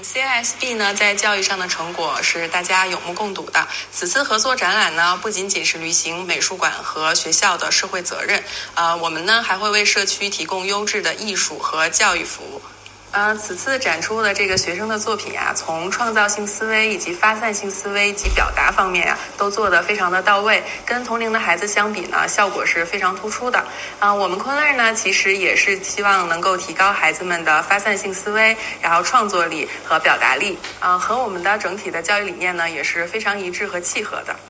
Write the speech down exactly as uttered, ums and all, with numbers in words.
C I S B 呢，在教育上的成果是大家有目共睹的。此次合作展览呢，不仅仅是履行美术馆和学校的社会责任，呃，我们呢还会为社区提供优质的艺术和教育服务。呃，此次展出的这个学生的作品啊，从创造性思维以及发散性思维及表达方面啊，都做得非常的到位，跟同龄的孩子相比呢，效果是非常突出的。啊、呃，我们昆乐呢，其实也是希望能够提高孩子们的发散性思维，然后创作力和表达力，啊、呃，和我们的整体的教育理念呢，也是非常一致和契合的。